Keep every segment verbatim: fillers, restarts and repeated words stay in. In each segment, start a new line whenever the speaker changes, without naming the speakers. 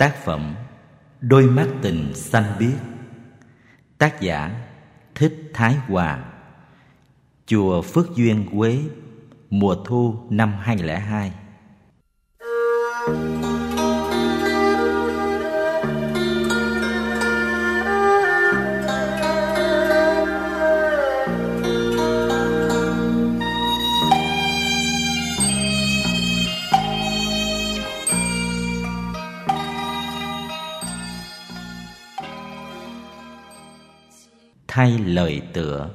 Tác phẩm Đôi mắt tình xanh biếc. Tác giả Thích Thái Hòa. Chùa Phước Duyên, Quế. Mùa thu năm hai không không hai. Thay lời tựa.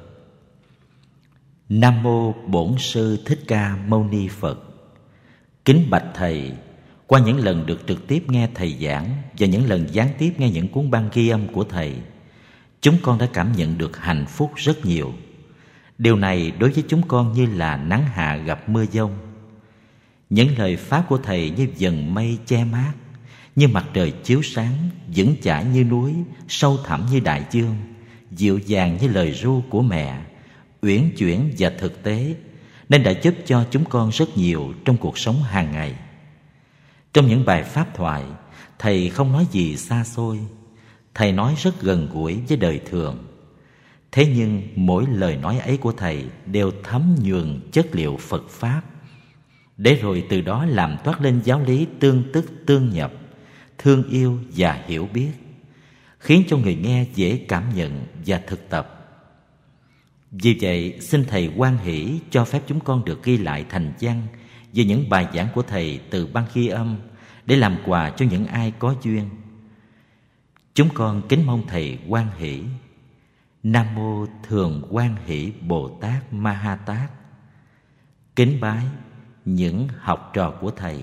Nam mô Bổn Sư Thích Ca Mâu Ni Phật. Kính bạch thầy, qua những lần được trực tiếp nghe thầy giảng và những lần gián tiếp nghe những cuốn băng ghi âm của thầy, chúng con đã cảm nhận được hạnh phúc rất nhiều. Điều này đối với chúng con như là nắng hạ gặp mưa giông. Những lời pháp của thầy như dần mây che mát, như mặt trời chiếu sáng, vững chãi như núi, sâu thẳm như đại dương, dịu dàng như lời ru của mẹ, uyển chuyển và thực tế, nên đã giúp cho chúng con rất nhiều trong cuộc sống hàng ngày. Trong những bài pháp thoại, thầy không nói gì xa xôi, thầy nói rất gần gũi với đời thường. Thế nhưng mỗi lời nói ấy của thầy đều thấm nhuần chất liệu Phật Pháp, để rồi từ đó làm toát lên giáo lý tương tức tương nhập, thương yêu và hiểu biết, khiến cho người nghe dễ cảm nhận và thực tập. Vì vậy, xin thầy hoan hỷ cho phép chúng con được ghi lại thành văn về những bài giảng của thầy từ băng ghi âm để làm quà cho những ai có duyên. Chúng con kính mong thầy hoan hỷ. Nam mô Thường Hoan Hỷ Bồ Tát Ma Ha Tát. Kính bái những học trò của thầy.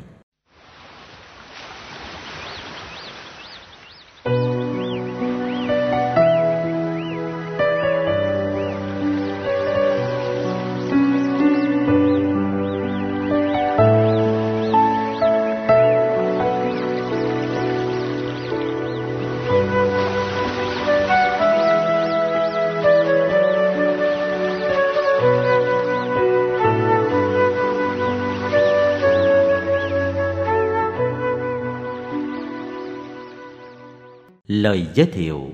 Lời giới thiệu.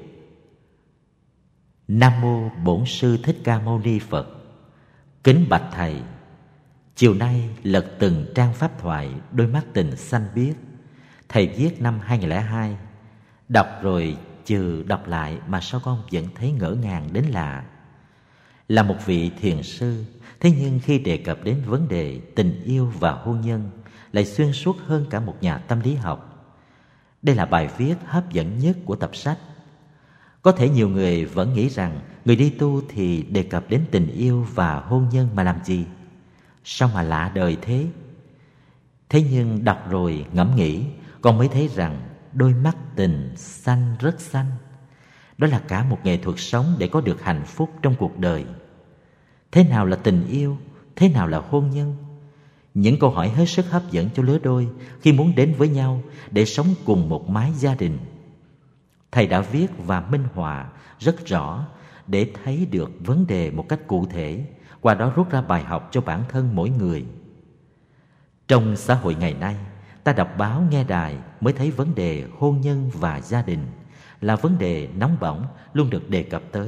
Nam mô Bổn Sư Thích Ca Mâu Ni Phật. Kính bạch thầy, chiều nay lật từng trang pháp thoại Đôi mắt tình xanh biếc thầy viết năm hai không không hai. Đọc rồi trừ đọc lại mà sao con vẫn thấy ngỡ ngàng đến lạ. Là một vị thiền sư, thế nhưng khi đề cập đến vấn đề tình yêu và hôn nhân lại xuyên suốt hơn cả một nhà tâm lý học. Đây là bài viết hấp dẫn nhất của tập sách. Có thể nhiều người vẫn nghĩ rằng người đi tu thì đề cập đến tình yêu và hôn nhân mà làm gì? Sao mà lạ đời thế? Thế nhưng đọc rồi ngẫm nghĩ, con mới thấy rằng đôi mắt tình xanh rất xanh. Đó là cả một nghệ thuật sống để có được hạnh phúc trong cuộc đời. Thế nào là tình yêu? Thế nào là hôn nhân? Những câu hỏi hết sức hấp dẫn cho lứa đôi khi muốn đến với nhau để sống cùng một mái gia đình. Thầy đã viết và minh họa rất rõ để thấy được vấn đề một cách cụ thể, qua đó rút ra bài học cho bản thân mỗi người. Trong xã hội ngày nay, ta đọc báo nghe đài mới thấy vấn đề hôn nhân và gia đình là vấn đề nóng bỏng luôn được đề cập tới.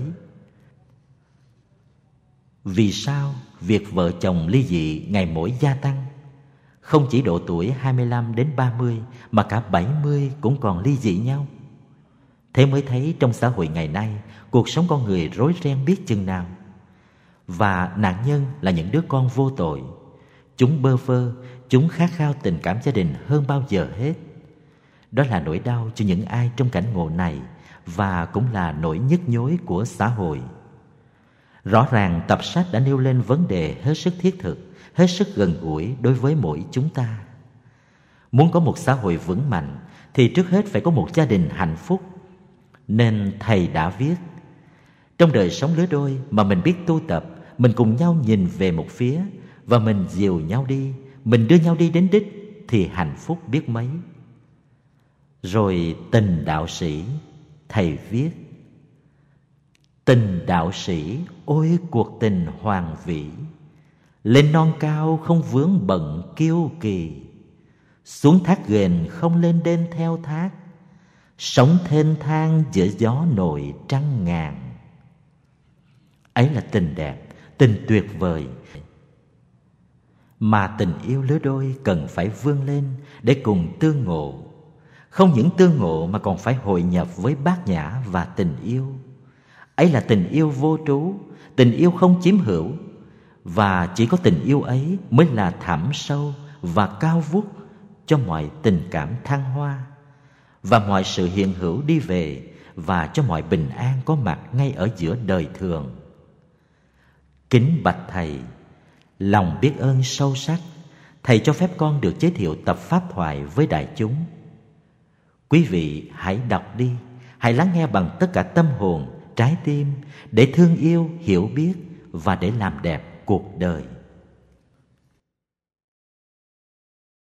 Vì sao việc vợ chồng ly dị ngày mỗi gia tăng? Không chỉ độ tuổi hai mươi lăm đến ba mươi mà cả bảy mươi cũng còn ly dị nhau. Thế mới thấy trong xã hội ngày nay, cuộc sống con người rối ren biết chừng nào. Và nạn nhân là những đứa con vô tội. Chúng bơ vơ, chúng khát khao tình cảm gia đình hơn bao giờ hết. Đó là nỗi đau cho những ai trong cảnh ngộ này, và cũng là nỗi nhức nhối của xã hội. Rõ ràng tập sách đã nêu lên vấn đề hết sức thiết thực, hết sức gần gũi đối với mỗi chúng ta. Muốn có một xã hội vững mạnh thì trước hết phải có một gia đình hạnh phúc. Nên thầy đã viết, trong đời sống lứa đôi mà mình biết tu tập, mình cùng nhau nhìn về một phía và mình dìu nhau đi, mình đưa nhau đi đến đích thì hạnh phúc biết mấy. Rồi tình đạo sĩ, thầy viết, tình đạo sĩ ôi cuộc tình hoàng vĩ, lên non cao không vướng bận kiêu kỳ, xuống thác ghềnh không lên đên theo thác, sống thênh thang giữa gió nổi trăng ngàn. Ấy là tình đẹp, tình tuyệt vời mà tình yêu lứa đôi cần phải vươn lên để cùng tương ngộ. Không những tương ngộ mà còn phải hội nhập với bát nhã và tình yêu. Ấy là tình yêu vô trú, tình yêu không chiếm hữu. Và chỉ có tình yêu ấy mới là thẳm sâu và cao vút cho mọi tình cảm thăng hoa và mọi sự hiện hữu đi về, và cho mọi bình an có mặt ngay ở giữa đời thường. Kính bạch Thầy, lòng biết ơn sâu sắc, Thầy cho phép con được giới thiệu tập pháp thoại với đại chúng. Quý vị hãy đọc đi, hãy lắng nghe bằng tất cả tâm hồn, trái tim để thương yêu, hiểu biết và để làm đẹp cuộc đời.